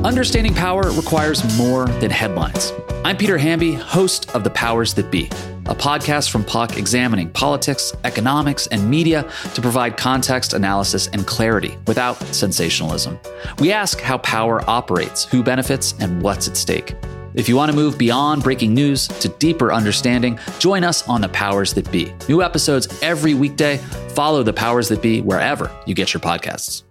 Understanding power requires more than headlines. I'm Peter Hamby, host of The Powers That Be, a podcast from Puck examining politics, economics, and media to provide context, analysis, and clarity without sensationalism. We ask how power operates, who benefits, and what's at stake. If you want to move beyond breaking news to deeper understanding, join us on The Powers That Be. New episodes every weekday. Follow The Powers That Be wherever you get your podcasts.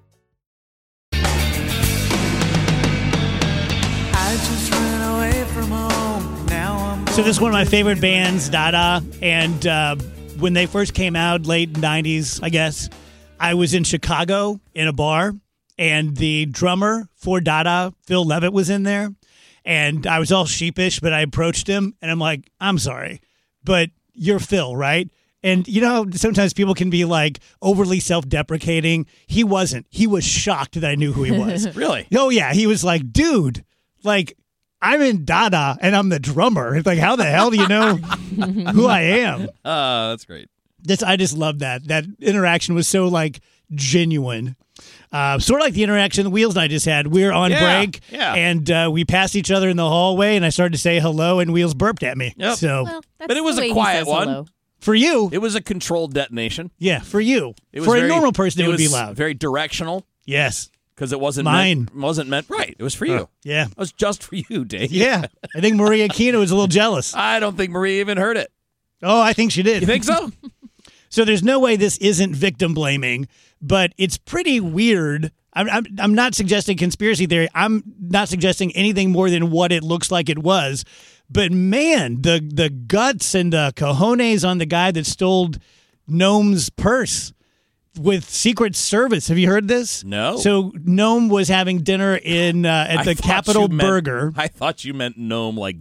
So this is one of my favorite bands, Dada, and when they first came out, late 90s, I guess, I was in Chicago in a bar, and the drummer for Dada, Phil Levitt, was in there, and I was all sheepish, but I approached him, and I'm like, I'm sorry, but you're Phil, right? And you know, sometimes people can be like overly self-deprecating. He wasn't. He was shocked that I knew who he was. Really? Oh, yeah. He was like, dude, like, I'm in Dada, and I'm the drummer. It's like, how the hell do you know who I am? That's great. I just love that. That interaction was so, like, genuine. Sort of like the interaction that Wheels and I just had. We were on break, and we passed each other in the hallway, and I started to say hello, and Wheels burped at me. Yep. So, Well, that's But it was the a way quiet he says one. hello. for you, It was a controlled detonation. yeah, for you. It was For very, a normal person, it would be was loud. Very directional Yes. because it wasn't Mine. meant right. It was for you. Yeah. It was just for you, Dave. Yeah. I think Maria Aquino was a little jealous. I don't think Maria even heard it. Oh, I think she did. You think so? So there's no way this isn't victim blaming, but it's pretty weird. I'm not suggesting conspiracy theory. I'm not suggesting anything more than what it looks like it was. But man, the guts and the cojones on the guy that stole Noam's purse with Secret Service. Have you heard this? No. So Noam was having dinner in at the Capitol Burger. I thought you meant gnome like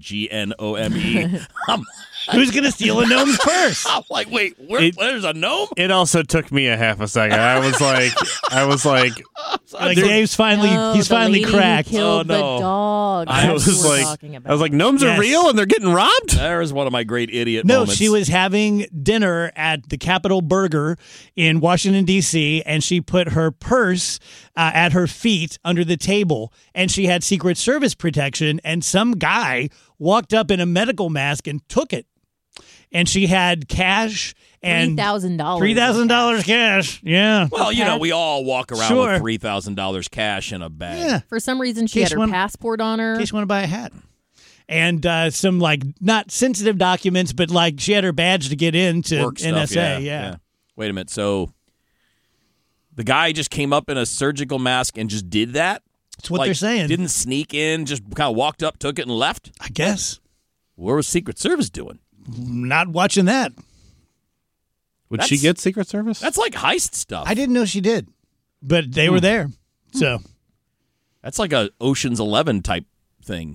GNOME. Who's going to steal a Noam's purse? I'm like, wait, there's a gnome? It also took me a half a second. I was like, Like Dave's finally, No, he's the finally lady cracked. Who killed Oh, no. the dog. I That's was who we're like, talking about. I was like, gnomes Yes. are real and they're getting robbed. There's one of my great idiot No, moments. she was having dinner at the Capitol Burger in Washington, D.C., and she put her purse at her feet under the table, and she had Secret Service protection, and some guy walked up in a medical mask and took it. And she had cash and $3,000. $3,000 cash. Yeah. Well, you know, we all walk around Sure. with $3,000 cash in a bag. Yeah. For some reason, she Case had her one- passport on her. In case you want to buy a hat. And some, like, not sensitive documents, but, like, she had her badge to get into Work stuff, NSA. yeah. Wait a minute. So the guy just came up in a surgical mask and just did that? That's what Like, they're saying. Didn't sneak in, just kind of walked up, took it, and left? I guess. What was Secret Service doing? Not watching that. Would she That's- get Secret Service? That's like heist stuff. I didn't know she did, but they were there. So, That's like a Ocean's 11 type thing.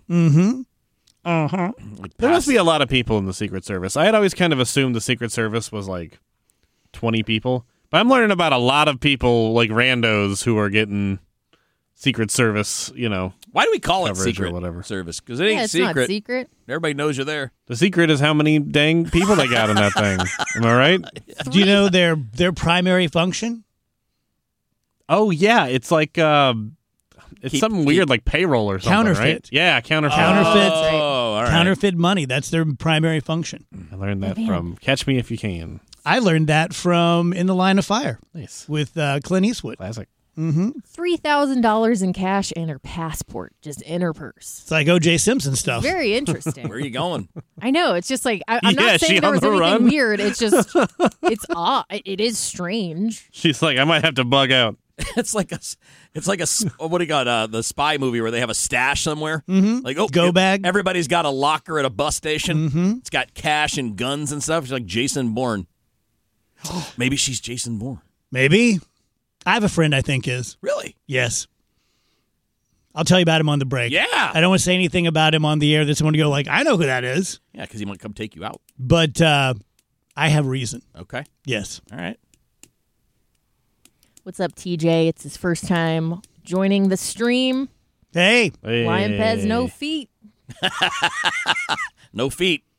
Like There must pass- be a lot of people in the Secret Service. I had always kind of assumed the Secret Service was like 20 people. But I'm learning about a lot of people, like randos, who are getting Secret Service, you know. Why do we call it coverage or Secret whatever. Service? Because it ain't Yeah, it's secret. not secret. Everybody knows you're there. The secret is how many dang people they got in that thing. Am I right? do you know their primary function? Oh, yeah. It's like, it's something weird like payroll or something, Counterfeit. right? Yeah, counterfeit. Counterfeit. Oh, all right. Counterfeit money. That's their primary function. I learned that from Catch Me If You Can. I learned that from In the Line of Fire Nice. with Clint Eastwood. Classic. $3,000 in cash and her passport just in her purse. It's like O.J. Simpson stuff. Very interesting. Where are you going? I know. It's just like I'm Yeah, not she saying there on was the anything run? weird. It's just it's odd. It is strange. She's like, I might have to bug out. It's like what do you got? The spy movie where they have a stash somewhere. Like Go bag. Everybody's got a locker at a bus station. It's got cash and guns and stuff. It's like Jason Bourne. Maybe she's Jason Bourne. Maybe. I have a friend I think is. Really? Yes. I'll tell you about him on the break. Yeah. I don't want to say anything about him on the air that someone will go like, I know who that is. Yeah, because he might come take you out. But I have reason. Okay. Yes. All right. What's up, TJ? It's his first time joining the stream. Hey. Hey. Lion Pez, no feet. No feet.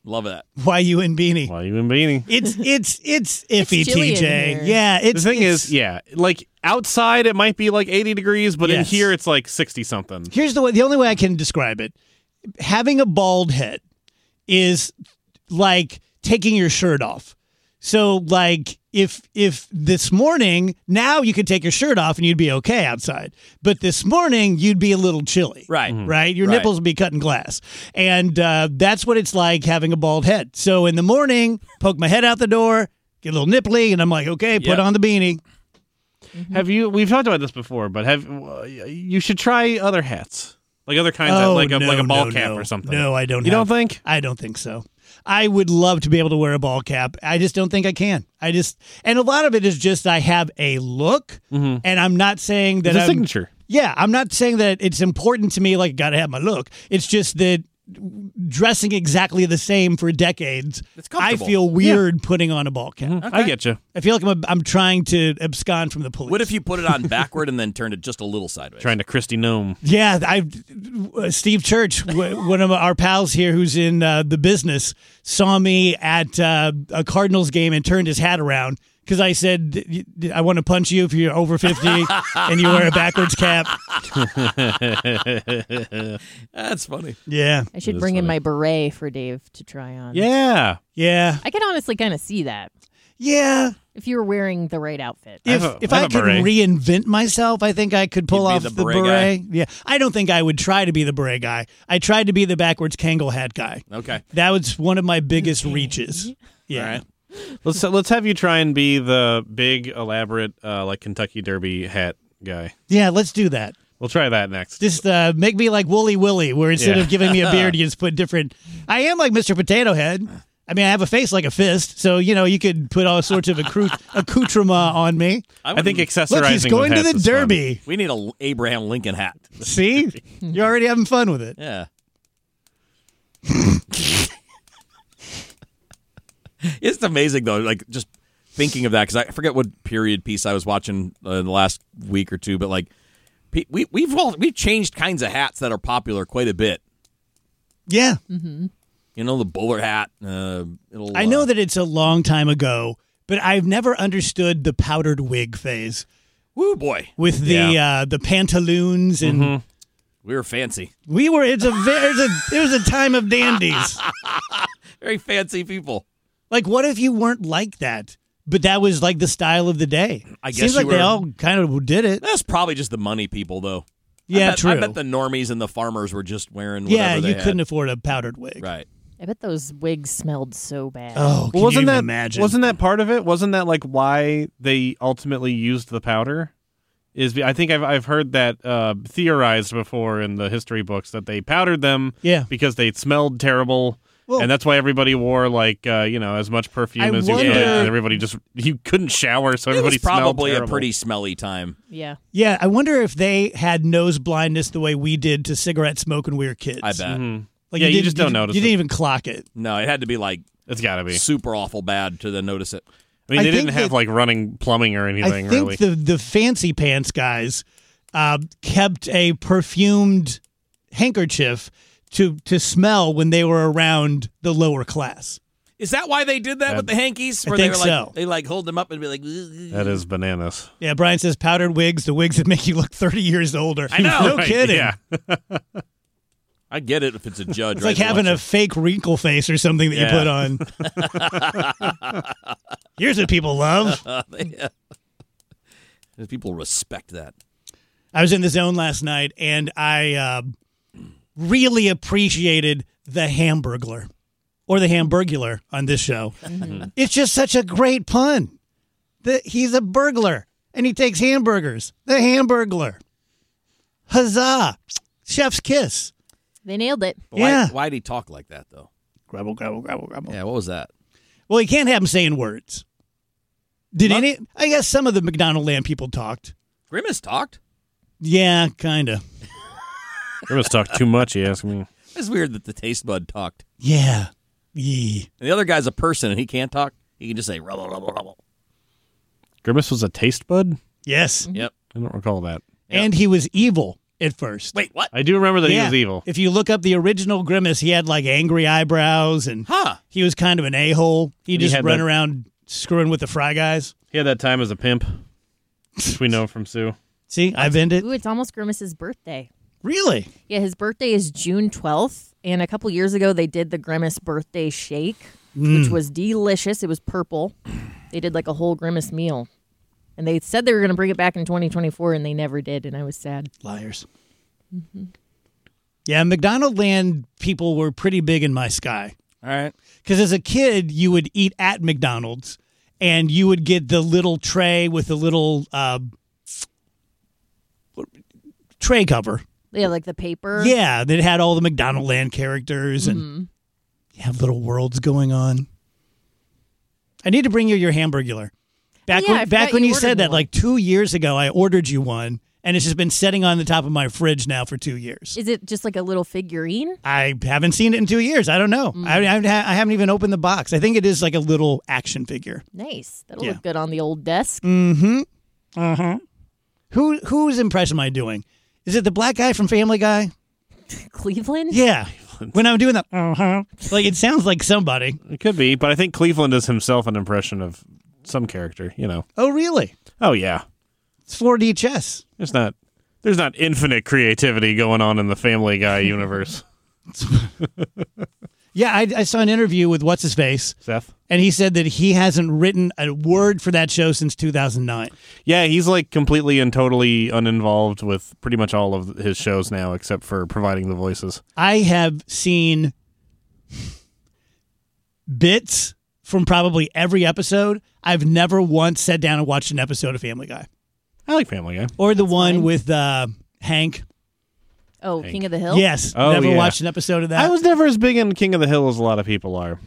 Love that. Why you and Beanie? Why you and Beanie? It's iffy, chilly in TJ. here. Yeah, The thing is, yeah, like outside it might be like 80 degrees, but in Yes. here it's like 60 something. here's the only way I can describe it. Having a bald head is like taking your shirt off. So like if this morning, now you could take your shirt off and you'd be okay outside. But this morning you'd be a little chilly. Right. Right? Your Right. nipples would be cutting glass. And that's what it's like having a bald head. So in the morning, poke my head out the door, get a little nipply, and I'm like, okay, put Yep. on the beanie. We've talked about this before, but you should try other hats. Like other kinds of like a ball cap or something. No, I don't. You don't think? I don't think so. I would love to be able to wear a ball cap. I just don't think I can. And a lot of it is just I have a look, and I'm not saying that It's a I'm signature. Yeah, I'm not saying that it's important to me. Like, got to have my look. It's just that dressing exactly the same for decades, It's I comfortable. feel weird putting on a ball cap. I get you. I feel like I'm trying to abscond from the police. What if you put it on backward and then turned it just a little sideways? Trying to Christy Gnome. Yeah, Steve Church, one of our pals here who's in the business, saw me at a Cardinals game and turned his hat around because I said, I want to punch you if you're over 50 and you wear a backwards cap. That's funny. Yeah. I should is bring in funny. my beret for Dave to try on. Yeah. Yeah. I can honestly kind of see that Yeah. if you were wearing the right outfit. I have If a I could beret. reinvent myself, I think I could pull You'd be off the the beret beret. guy? Yeah. I don't think I would try to be the beret guy. I tried to be the backwards Kangol hat guy. Okay. That was one of my biggest reaches. Yeah. All right. Let's have you try and be the big elaborate like Kentucky Derby hat guy. Yeah, let's do that. We'll try that next. Just make me like Wooly Willy, where instead Yeah. of giving me a beard, you just put different. I am like Mr. Potato Head. I mean, I have a face like a fist, so you could put all sorts of accoutrement on me. I think accessorizing Look, he's going with to the hats is fun. Derby. We need a Abraham Lincoln hat. See, you're already having fun with it. Yeah. It's amazing though, like just thinking of that because I forget what period piece I was watching in the last week or two, but like we've changed kinds of hats that are popular quite a bit. Yeah, You know, the bowler hat. I know that it's a long time ago, but I've never understood the powdered wig phase Woo boy, with the pantaloons and. we were fancy, We were. It was a time of dandies. very fancy people. Like, what if you weren't like that? But that was like the style of the day. I guess Seems you like they were- all kind of did it. That's probably just the money people, though. Yeah, I bet, true. I bet the normies and the farmers were just wearing whatever Yeah, they you had. couldn't afford a powdered wig. Right. I bet those wigs smelled so bad. Oh, can Well, wasn't you that imagine? wasn't that part of it? Wasn't that like why they ultimately used the powder? I think I've heard that theorized before in the history books that they powdered them Yeah. because they smelled terrible. Well- and that's why everybody wore like as much perfume I as you could, wonder- and everybody you couldn't shower, so It everybody was probably smelled a terrible. pretty smelly time. Yeah. Yeah, I wonder if they had nose blindness the way we did to cigarette smoke when we were kids. I bet. Like Yeah, you didn't- just don't notice You didn't it. even clock it. No, it had to be like It's got to be. super awful bad to then notice it. I mean, I they think didn't have that- like running plumbing or anything I think really. the fancy pants guys kept a perfumed handkerchief to smell when they were around the lower class. Is that why they did that with the hankies? I Where they think were like so. they like hold them up and be like, "Ugh." That is bananas. Yeah, Brian says powdered wigs, the wigs that make you look 30 years older. I know. No Right, kidding. Yeah. I get it if it's a judge. It's right, like to having watch a fake wrinkle face or something that Yeah. you put on. Here's what people love. it. People respect that. I was in the zone last night, and I really appreciated the Hamburglar, or the Hamburgular on this show. It's just such a great pun. He's a burglar, and he takes hamburgers. The Hamburglar. Huzzah. Chef's kiss. They nailed it. But Yeah. why'd he talk like that though? Grabble, grabble, grabble, grabble. Yeah, what was that? Well, you can't have him saying words. Did Not- any? I guess some of the McDonald Land people talked. Grimace talked. Yeah, kind of. Grimace talked too much, you ask me. It's weird that the taste bud talked. Yeah. Yee. And the other guy's a person and he can't talk. He can just say rubble, rubble, rubble. Grimace was a taste bud? Yes. Yep. I don't recall that. And he was evil. at first. Wait, what? I do remember that he was evil. If you look up the original Grimace, he had like angry eyebrows and he was kind of an a-hole. He just run around screwing with the Fry Guys. He had that time as a pimp, which we know from Sue. See, I've ended. Ooh, it's almost Grimace's birthday. Really? Yeah, his birthday is June 12th. And a couple years ago, they did the Grimace birthday shake, which was delicious. It was purple. They did like a whole Grimace meal. And they said they were going to bring it back in 2024, and they never did, and I was sad. Liars. Mm-hmm. Yeah, McDonald Land people were pretty big in my sky. All right. Because as a kid, you would eat at McDonald's, and you would get the little tray with the little tray cover. Yeah, like the paper. Yeah, that had all the McDonald Land characters, and you have little worlds going on. I need to bring you your Hamburgular. Back when you said that, like 2 years ago, I ordered you one, and it's just been sitting on the top of my fridge now for 2 years. Is it just like a little figurine? I haven't seen it in 2 years. I don't know. I haven't even opened the box. I think it is like a little action figure. Nice. That'll look good on the old desk. Mm-hmm. Uh-huh. Whose impression am I doing? Is it the black guy from Family Guy? Cleveland? Yeah. When I'm doing that, like it sounds like somebody. It could be, but I think Cleveland is himself an impression of some character, you know. Oh, really? Oh, yeah. It's 4D chess. There's not infinite creativity going on in the Family Guy universe. Yeah, I saw an interview with What's-His-Face. Seth? And he said that he hasn't written a word for that show since 2009. Yeah, he's like completely and totally uninvolved with pretty much all of his shows now, except for providing the voices. I have seen bits from probably every episode. I've never once sat down and watched an episode of Family Guy. I like Family Guy. Or the one with Hank. Oh, King of the Hill? Yes. Never watched an episode of that. I was never as big in King of the Hill as a lot of people are.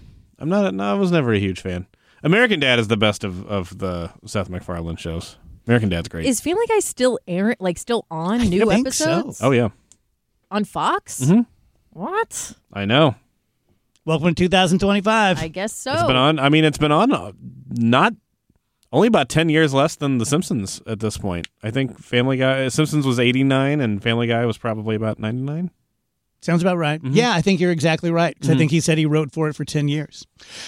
I was never a huge fan. American Dad is the best of the Seth MacFarlane shows. American Dad's great. Is Family Guy still still on new think episodes? so. Oh, yeah. On Fox? Mm-hmm. What? I know. Welcome to 2025. I guess so. It's been on. I mean, it's been on not only about 10 years less than The Simpsons at this point. I think Simpsons was 89 and Family Guy was probably about 99. Sounds about right. Mm-hmm. Yeah, I think you're exactly right. Because I think he said he wrote for it for 10 years.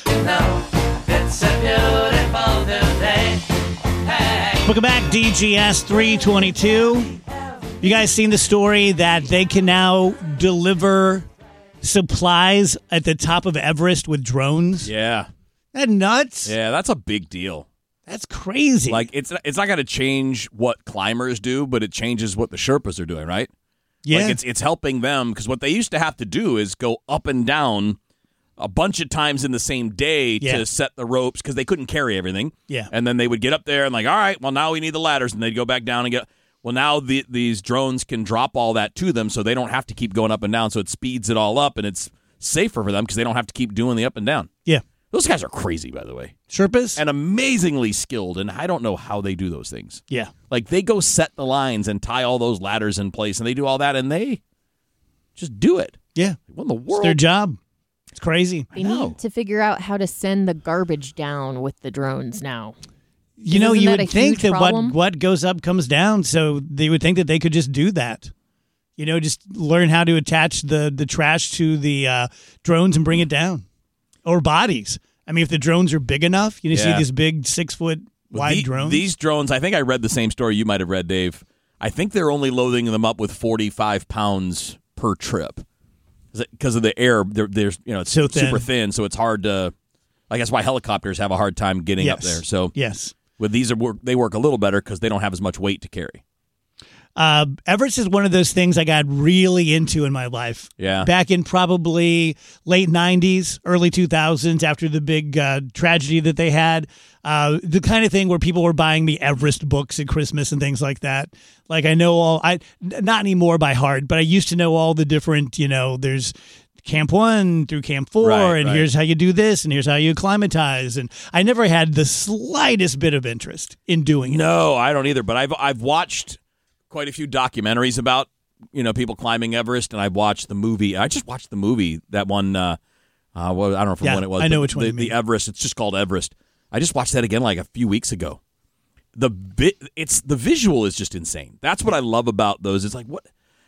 No, it's a beautiful new day. Hey. Welcome back, DGS 322. You guys seen the story that they can now deliver supplies at the top of Everest with drones? Yeah. That nuts? Yeah, that's a big deal. That's crazy. Like, it's not going to change what climbers do, but it changes what the Sherpas are doing, right? Yeah. Like, it's helping them, because what they used to have to do is go up and down a bunch of times in the same day to set the ropes, because they couldn't carry everything. Yeah. And then they would get up there and like, all right, well, now we need the ladders, and they'd go back down and get... Well, now these drones can drop all that to them, so they don't have to keep going up and down, so it speeds it all up, and it's safer for them because they don't have to keep doing the up and down. Yeah. Those guys are crazy, by the way. Sherpas? And amazingly skilled, and I don't know how they do those things. Yeah. Like, they go set the lines and tie all those ladders in place, and they do all that, and they just do it. Yeah. What in the world? It's their job. It's crazy. They need to figure out how to send the garbage down with the drones now. You know, Isn't you that would a think huge that problem? what goes up comes down, so they would think that they could just do that. You know, just learn how to attach the trash to the drones and bring it down. Or bodies. I mean, if the drones are big enough, you see these big 6-foot wide drones. These drones, I think I read the same story you might have read, Dave. I think they're only loading them up with 45 pounds per trip. Because of the air, there's it's so thin. super thin, so it's hard to... Like, that's why helicopters have a hard time getting up there. So yes. With these, they work a little better because they don't have as much weight to carry. Everest is one of those things I got really into in my life. Yeah. Back in probably late 90s, early 2000s, after the big tragedy that they had. The kind of thing where people were buying me Everest books at Christmas and things like that. Like, I know not anymore by heart, but I used to know all the different, there's Camp 1 through Camp 4, and here's how you do this, and here's how you acclimatize. And I never had the slightest bit of interest in doing it. No, I don't either. But I've watched quite a few documentaries about people climbing Everest, and I've watched the movie. I just watched the movie, that one. I don't know from when it was. I know which one you mean. The Everest. It's just called Everest. I just watched that again like a few weeks ago. The visual is just insane. That's what I love about those. It's like, what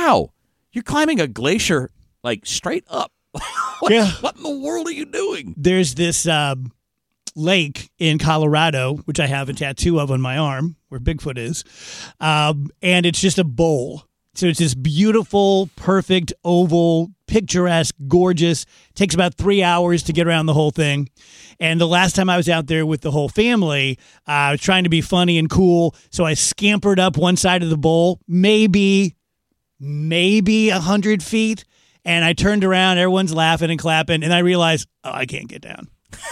wow, you're climbing a glacier like straight up. What in the world are you doing? There's this lake in Colorado, which I have a tattoo of on my arm, where Bigfoot is, and it's just a bowl. So it's this beautiful, perfect, oval, picturesque, gorgeous. Takes about 3 hours to get around the whole thing. And the last time I was out there with the whole family, I was trying to be funny and cool, so I scampered up one side of the bowl, maybe 100 feet, and I turned around, everyone's laughing and clapping, and I realized, I can't get down.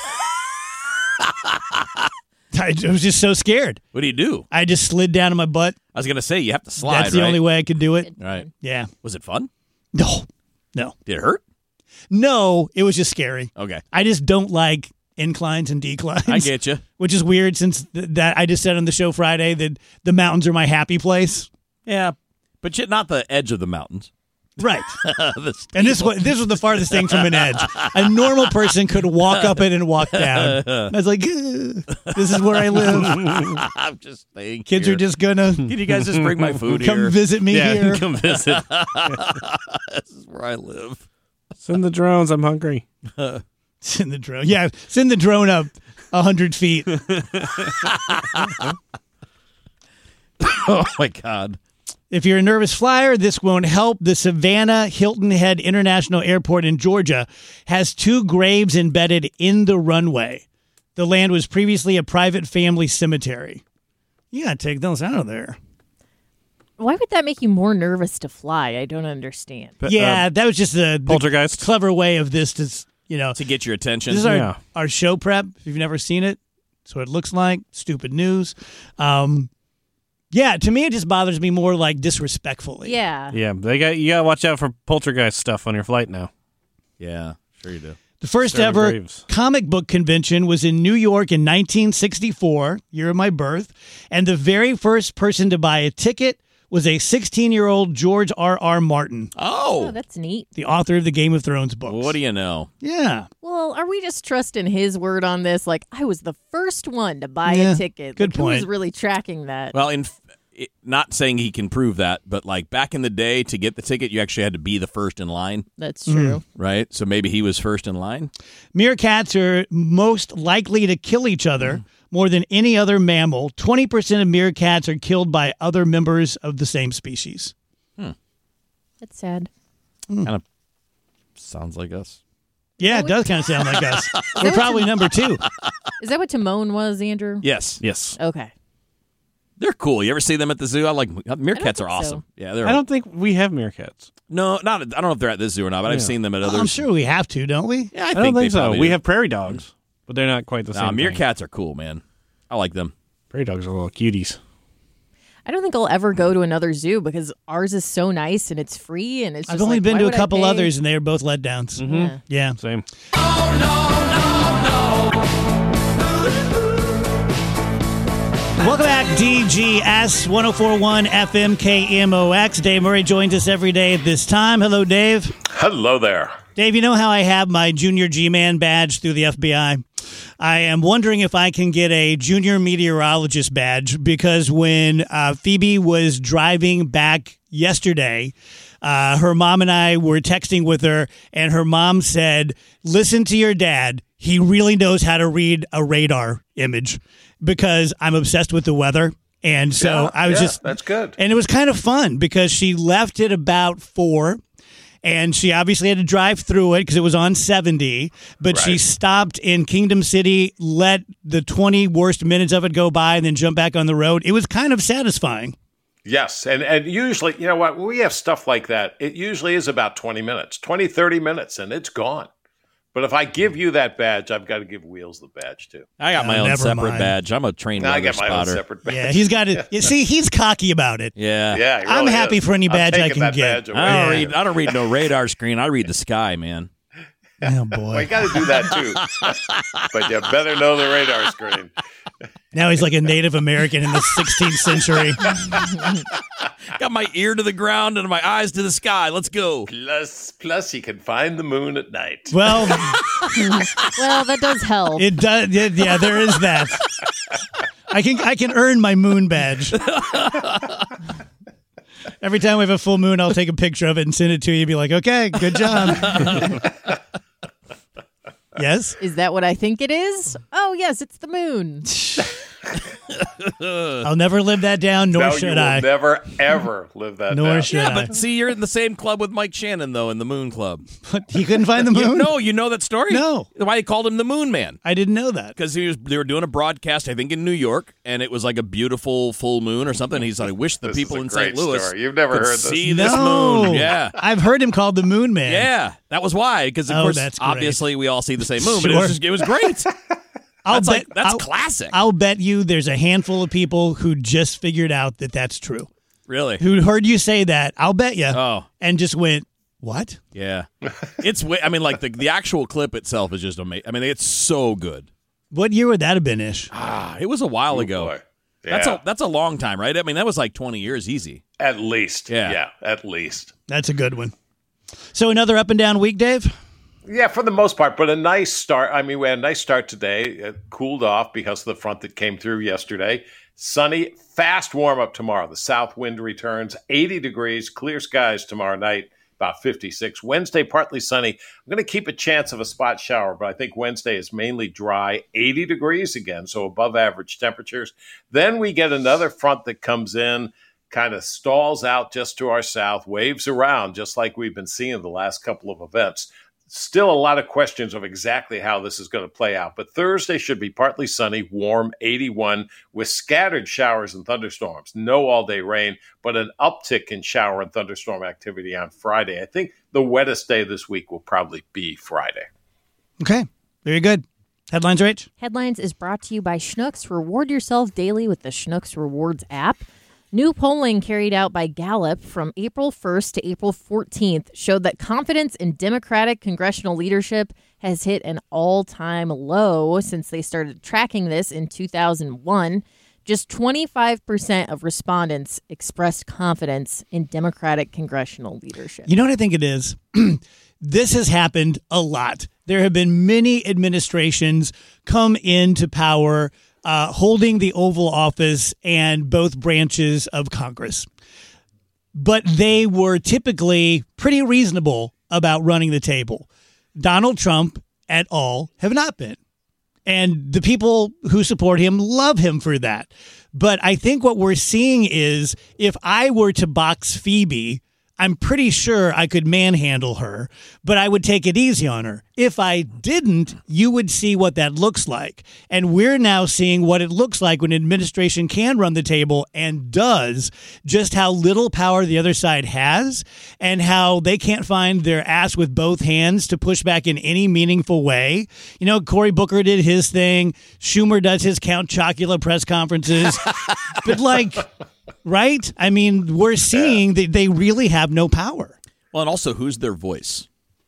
I was just so scared. What do you do? I just slid down on my butt. I was going to say, you have to slide, That's the right? only way I could do it. Right. Yeah. Was it fun? No. Did it hurt? No, it was just scary. Okay. I just don't like inclines and declines. I get you. Which is weird since that I just said on the show Friday that the mountains are my happy place. Yeah, but not the edge of the mountains. Right. And this was the farthest thing from an edge. A normal person could walk up it and walk down. I was like, this is where I live. I'm just saying. Kids are just gonna. Can you guys just bring my food come here? visit me here? Come visit. This is where I live. Send the drones. I'm hungry. Send the drone. Yeah, send the drone up 100 feet. Oh, my God. If you're a nervous flyer, this won't help. The Savannah Hilton Head International Airport in Georgia has 2 graves embedded in the runway. The land was previously a private family cemetery. You gotta take those out of there. Why would that make you more nervous to fly? I don't understand. Yeah, that was just the Poltergeist. clever way of this to, To get your attention. This is our show prep. If you've never seen it, so it looks like stupid news. Yeah, to me it just bothers me more like disrespectfully. Yeah. Yeah, you gotta watch out for poltergeist stuff on your flight now. Yeah, sure you do. The first Sarah ever Graves. comic book convention was in New York in 1964, year of my birth, and the very first person to buy a ticket was a 16-year-old George R.R. Martin, Oh, that's neat. the author of the Game of Thrones books. What do you know? Yeah. Well, are we just trusting his word on this? Like, I was the first one to buy Yeah, a ticket. good Like, point. Who's really tracking that? Well, not saying he can prove that, but like back in the day, to get the ticket, you actually had to be the first in line, That's true. right? So maybe he was first in line. Meerkats are most likely to kill each other more than any other mammal. 20% of meerkats are killed by other members of the same species. That's sad. Kind of sounds like us. Yeah, it does kind of sound like us. We're probably number 2. Is that what Timon was, Andrew? Yes. Yes. Okay. They're cool. You ever see them at the zoo? I like meerkats are think so. awesome. Yeah, they're I don't think we have meerkats. no, not. I don't know if they're at this zoo or not, but I've Yeah. seen them at others. I'm sure we have to, don't we? Yeah, I don't think they so. probably We do. have prairie dogs, but they're not quite the same. meerkats are cool, man. I like them. Prairie dogs are little cuties. I don't think I'll ever go to another zoo because ours is so nice and it's free and it's just I've only like, been why to a would I couple pay? others, and they were both letdowns. Yeah. Yeah. Same. Welcome back, DGS 1041 FM KMOX. Dave Murray joins us every day at this time. Hello, Dave. Hello there. Dave, you know how I have my Junior G-Man badge through the FBI? I am wondering if I can get a Junior Meteorologist badge because when Phoebe was driving back yesterday, her mom and I were texting with her, and her mom said, listen to your dad. He really knows how to read a radar image because I'm obsessed with the weather. And so I was that's good. And it was kind of fun because she left at about 4. And she obviously had to drive through it because it was on 70. But she Right. stopped in Kingdom City, let the 20 worst minutes of it go by, and then jump back on the road. It was kind of satisfying. Yes, and usually, you know what, when we have stuff like that, it usually is about 20 minutes, 20, 30 minutes, and it's gone. But if I give you that badge, I've got to give Wheels the badge, too. I got my own never separate mind. badge. I'm a trained Now I weather got my own spotter. separate badge. Yeah, he's got it. You see, he's cocky about it. Yeah. Yeah, he I'm really happy is. for any I'm badge I taking can that get. badge away. I don't read no radar screen. I read the sky, man. Oh, Well, you boy. got to do that, too. But you better know the radar screen. Now he's like a Native American in the 16th century. Got my ear to the ground and my eyes to the sky. Let's go. Plus, you can find the moon at night. Well, Well, that does help. it does. Yeah, there is that. I can earn my moon badge. Every time we have a full moon, I'll take a picture of it and send it to you. Be like, okay, good job. Yes? Is that what I think it is? Oh, yes, it's the moon. I'll never live that down, nor No, should you will I. never, ever live that Nor down. should Yeah, I. but see, you're in the same club with Mike Shannon, though, in the Moon Club. But he couldn't find the moon? No, you know that story? No. Why he called him the Moon Man? I didn't know that. Because they were doing a broadcast, I think, in New York, and it was like a beautiful full moon or something. He's like, I wish the This people is a in St. great Louis story. You've never could heard this. see this No. moon. Yeah. I've heard him called the Moon Man. Yeah, that was why. Because, of Oh, course, that's great. obviously, we all see the same moon, but Sure. it was great. That's classic. I'll bet you there's a handful of people who just figured out that that's true. Really? Who heard you say that? I'll bet you. Oh. And just went, what? Yeah. I mean, like, the actual clip itself is just amazing. I mean, it's so good. What year would that have been, Ish? It was a while ago. Boy. Yeah. That's a long time, right? I mean, that was like 20 years easy. At least. Yeah. Yeah, at least. That's a good one. So another up and down week, Dave? Yeah, for the most part, but a nice start. I mean, we had a nice start today. It cooled off because of the front that came through yesterday. Sunny, fast warm up tomorrow. The south wind returns, 80 degrees, clear skies tomorrow night, about 56. Wednesday, partly sunny. I'm going to keep a chance of a spot shower, but I think Wednesday is mainly dry, 80 degrees again, so above average temperatures. Then we get another front that comes in, kind of stalls out just to our south, waves around, just like we've been seeing the last couple of events. Still a lot of questions of exactly how this is going to play out. But Thursday should be partly sunny, warm, 81, with scattered showers and thunderstorms. No all-day rain, but an uptick in shower and thunderstorm activity on Friday. I think the wettest day this week will probably be Friday. Okay. Very good. Headlines, Rach? Headlines is brought to you by Schnucks. Reward yourself daily with the Schnucks Rewards app. New polling carried out by Gallup from April 1st to April 14th showed that confidence in Democratic congressional leadership has hit an all-time low since they started tracking this in 2001. Just 25% of respondents expressed confidence in Democratic congressional leadership. You know what I think it is? This has happened a lot. There have been many administrations come into power holding the Oval Office and both branches of Congress. But they were typically pretty reasonable about running the table. Donald Trump et al. Have not been. And the people who support him love him for that. But I think what we're seeing is if I were to box Phoebe, I'm pretty sure I could manhandle her, but I would take it easy on her. If I didn't, you would see what that looks like. And we're now seeing what it looks like when an administration can run the table and does, just how little power the other side has and how they can't find their ass with both hands to push back in any meaningful way. You know, Cory Booker did his thing. Schumer does his Count Chocula press conferences. But like... Right? I mean, we're seeing that they really have no power. Well, and also, who's their voice?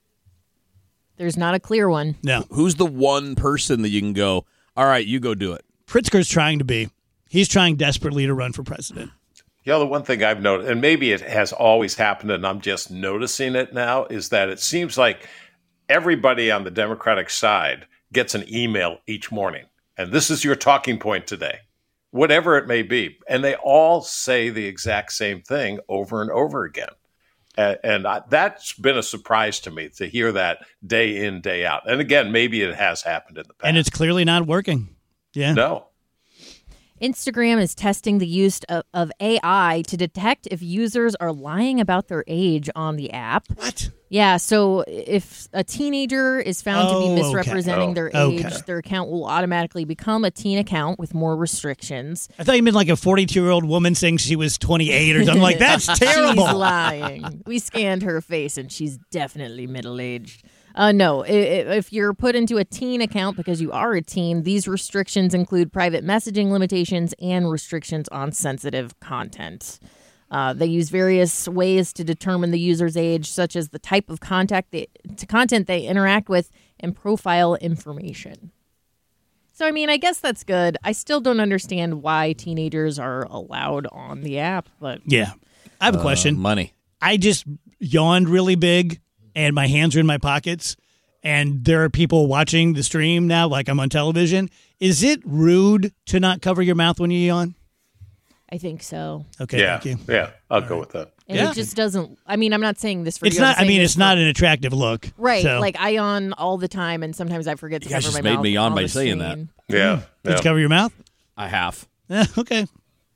There's not a clear one. No. Who's the one person that you can go, all right, you go do it? Pritzker's trying to be. He's trying desperately to run for president. You know, the one thing I've noticed, and maybe it has always happened and I'm just noticing it now, is that it seems like everybody on the Democratic side gets an email each morning. And this is your talking point today, whatever it may be. And they all say the exact same thing over and over again. And that's been a surprise to me to hear that day in, day out. And again, maybe it has happened in the past. And it's clearly not working. Yeah. No. Instagram is testing the use of AI to detect if users are lying about their age on the app. What? Yeah, so if a teenager is found to be misrepresenting their age, their account will automatically become a teen account with more restrictions. I thought you meant like a 42-year-old woman saying she was 28 or something like that. That's terrible. She's lying. We scanned her face, and she's definitely middle-aged. No, if you're put into a teen account because you are a teen, these restrictions include private messaging limitations and restrictions on sensitive content. They use various ways to determine the user's age, such as the type of content they interact with and profile information. So, I mean, I guess that's good. I still don't understand why teenagers are allowed on the app, but yeah. I have a question. Money. I just yawned really big, and my hands are in my pockets, and there are people watching the stream now, like I'm on television. Is it rude to not cover your mouth when you yawn? I think so. Okay, Yeah, thank you. yeah, I'll go with that. And Yeah. it just doesn't. I mean, I'm not saying this for It's you. I'm not. I saying mean, this it's not for- an attractive look. right. So. Like I yawn all the time, and sometimes I forget to You guys cover just my made mouth me yawn on by the saying that. screen. Yeah, Did you cover your mouth? I have. Yeah, okay.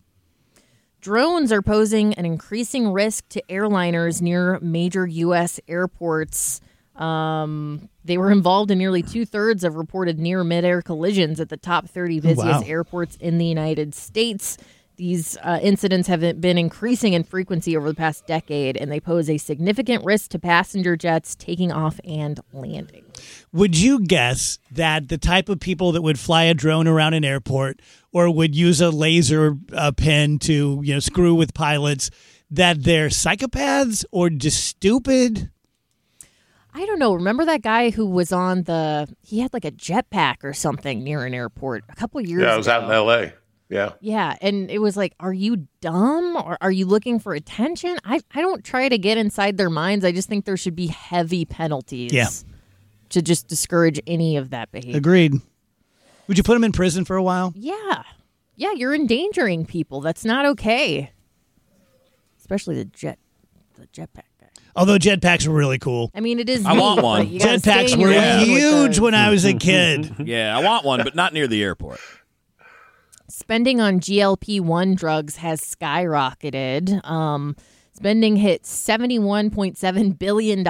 Drones are posing an increasing risk to airliners near major U.S. airports. They were involved in nearly 2/3 of reported near midair collisions at the top 30 busiest wow. airports in the United States. These incidents have been increasing in frequency over the past decade, and they pose a significant risk to passenger jets taking off and landing. Would you guess that the type of people that would fly a drone around an airport or would use a laser pen to screw with pilots, that they're psychopaths or just stupid? I don't know. Remember that guy who was on he had like a jetpack or something near an airport a couple years ago. Yeah, I was out in L.A. Yeah. Yeah, and it was like, are you dumb or are you looking for attention? I don't try to get inside their minds. I just think there should be heavy penalties to just discourage any of that behavior. Agreed. Would you put them in prison for a while? Yeah. Yeah, you're endangering people. That's not okay. Especially the jetpack guy. Although jetpacks were really cool. I mean, it is I neat, want but one. you gotta stay Jetpacks in were your lane with huge those. when I was a kid. Yeah, I want one, but not near the airport. Spending on GLP-1 drugs has skyrocketed. Spending hit $71.7 billion in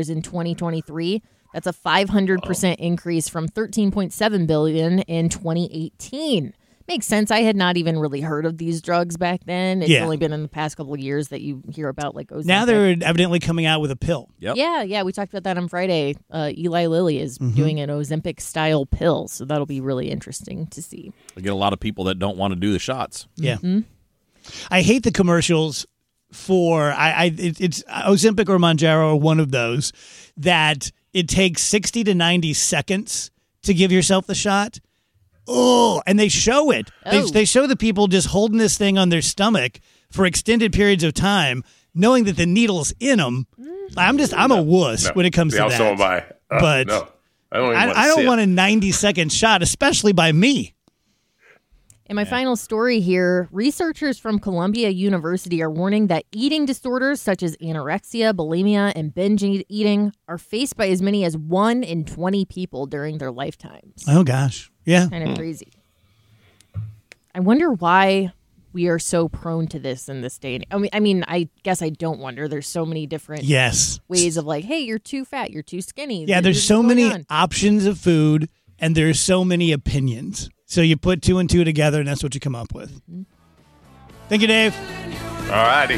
2023. That's a 500% increase from $13.7 billion in 2018. Makes sense. I had not even really heard of these drugs back then. It's Yeah. only been in the past couple of years that you hear about like Ozempic. Now they're evidently coming out with a pill. Yep. Yeah, we talked about that on Friday. Eli Lilly is doing an Ozempic-style pill, so that'll be really interesting to see. We get a lot of people that don't want to do the shots. Yeah. I hate the commercials for it's Ozempic or Mounjaro or one of those that it takes 60 to 90 seconds to give yourself the shot. Oh, and they show it. Oh. They show the people just holding this thing on their stomach for extended periods of time, knowing that the needle's in them. I'm a wuss when it comes to that. So am I. But no, I don't even I don't want a 90-second shot, especially by me. And my final story here, researchers from Columbia University are warning that eating disorders such as anorexia, bulimia, and binge eating are faced by as many as 1 in 20 people during their lifetimes. Oh, gosh. Yeah. Kind of crazy. I wonder why we are so prone to this in this day. I mean, I guess I don't wonder. There's so many different Yes. ways of like, hey, you're too fat, you're too skinny. Yeah, there's This is so going many on. options of food, and there's so many opinions. So you put 2 and 2 together, and that's what you come up with. Thank you, Dave. All righty.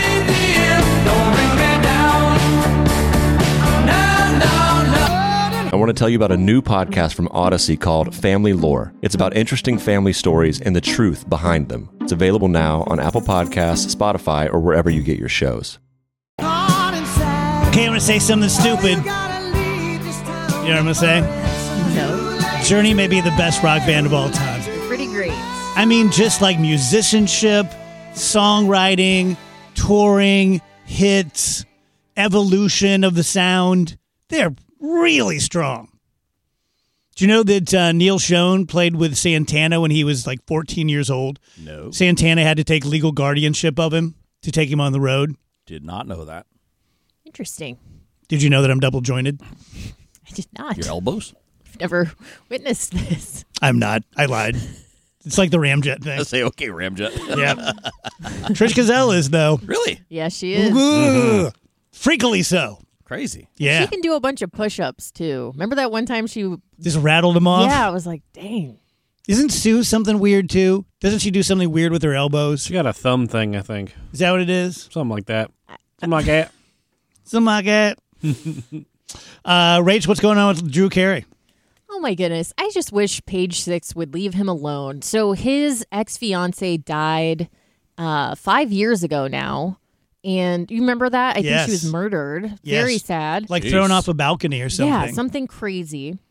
I want to tell you about a new podcast from Odyssey called Family Lore. It's about interesting family stories and the truth behind them. It's available now on Apple Podcasts, Spotify, or wherever you get your shows. Okay, I'm going to say something stupid. You know what I'm going to say? No, Journey may be the best rock band of all time. pretty great. I mean, just like musicianship, songwriting, touring, hits, evolution of the sound, they're really strong. Do you know that Neil Schon played with Santana when he was like 14 years old? No. Santana had to take legal guardianship of him to take him on the road. Did not know that. Interesting. Did you know that I'm double jointed? I did not. Your elbows? I've never witnessed this. I'm not. I lied. It's like the Ramjet thing. I say, okay, Ramjet. Yeah. Trish Gazelle is, though. Really? Yeah, she is. Ugh. Freakily so. Crazy. Yeah. She can do a bunch of push-ups too. Remember that one time she? Just rattled him off. Yeah, I was like, dang. Isn't Sue something weird, too? Doesn't she do something weird with her elbows? She got a thumb thing, I think. Is that what it is? Something like that. Something like that. Something like that. Rach, what's going on with Drew Carey? Oh my goodness. I just wish Page Six would leave him alone. So his ex-fiance died 5 years ago now. And you remember that? I think Yes. she was murdered. Yes. Very sad. Like Jeez. thrown off a balcony or something. Yeah, something crazy.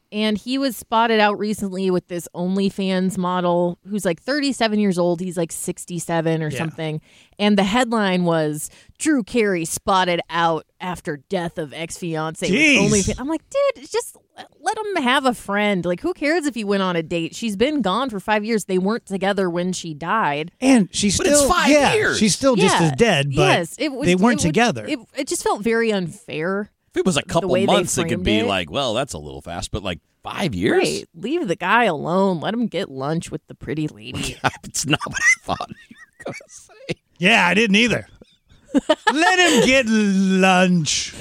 And he was spotted out recently with this OnlyFans model who's like 37 years old. He's like 67 or something. And the headline was, Drew Carey spotted out after death of ex-fiance with OnlyFans. I'm like, dude, just let him have a friend. Like, who cares if he went on a date? She's been gone for 5 years. They weren't together when she died. And she's But still, it's 5 years. She's still just as dead, but yes, they weren't together. It just felt very unfair. If it was a couple way they months, it could framed be it. like, well, that's a little fast. But like 5 years? Right. Leave the guy alone. Let him get lunch with the pretty lady. It's not what I thought you were going to say. Yeah, I didn't either. Let him get lunch.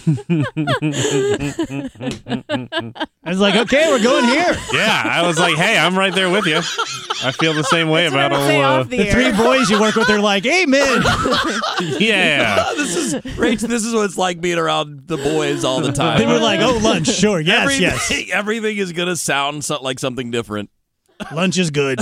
I was like, okay, we're going here. Yeah, I was like, hey, I'm right there with you. I feel the same way about all. The three boys you work with are like, amen. Yeah. This is what it's like being around the boys all the time. They were like, oh, lunch, sure, yes, yes. Everything is going to sound like something different. Lunch is good.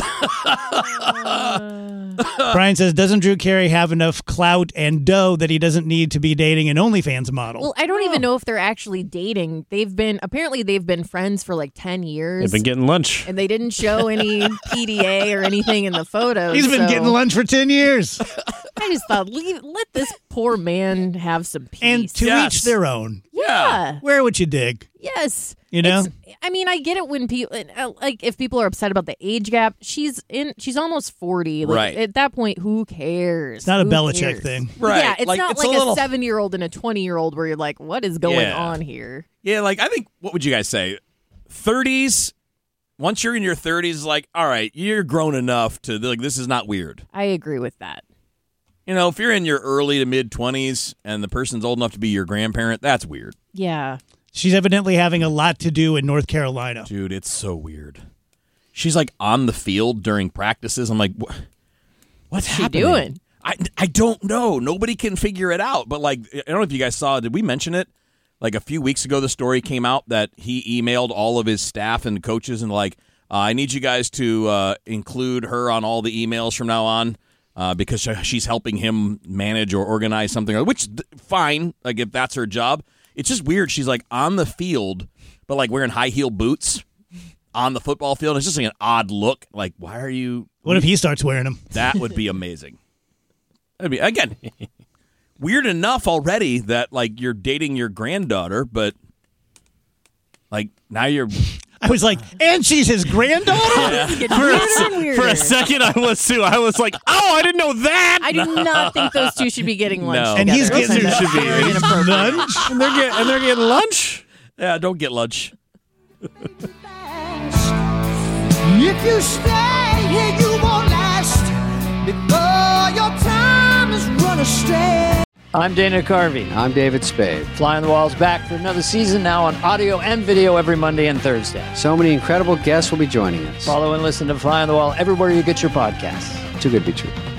Brian says, doesn't Drew Carey have enough clout and dough that he doesn't need to be dating an OnlyFans model? Well, I don't even know if they're actually dating. Apparently they've been friends for like 10 years. They've been getting lunch. And they didn't show any PDA or anything in the photos. He's been getting lunch for 10 years. I just thought, let this poor man have some peace. And to each their own. Yeah. Where would you dig? Yes. You know? I mean, I get it when people like if people are upset about the age gap. She's almost 40. Like, Right. At that point, who cares? It's not a Who Belichick cares? thing. Right. Yeah, it's Like, not it's like a little- 7-year-old and a 20-year-old where you're like, what is going Yeah. on here? Yeah, like I think, what would you guys say? 30s, once you're in your 30s, like, all right, you're grown enough to, like, this is not weird. I agree with that. You know, if you're in your early to mid 20s and the person's old enough to be your grandparent, that's weird. Yeah. She's evidently having a lot to do in North Carolina. Dude, it's so weird. She's like on the field during practices. I'm like, what's she happening? doing? I don't know. Nobody can figure it out. But like, I don't know if you guys saw, did we mention it? Like a few weeks ago, the story came out that he emailed all of his staff and coaches and like, I need you guys to include her on all the emails from now on because she's helping him manage or organize something, which fine, like if that's her job. It's just weird. She's like on the field, but like wearing high heel boots on the football field. It's just like an odd look. Like, why are you? What if he starts wearing them? That would be amazing. I mean, again, weird enough already that like you're dating your granddaughter, but like now you're. I was like, and she's his granddaughter? For a second, I was too. I was like, oh, I didn't know that. I do not think those two should be getting lunch No. And he's together. getting That's should be very inappropriate. lunch? And they're getting lunch. Yeah, don't get lunch. If you stay here, you won't last before your time is run astray. I'm Dana Carvey. I'm David Spade. Fly on the Wall's back for another season now on audio and video every Monday and Thursday. So many incredible guests will be joining us. Follow and listen to Fly on the Wall everywhere you get your podcasts. Too good to be true.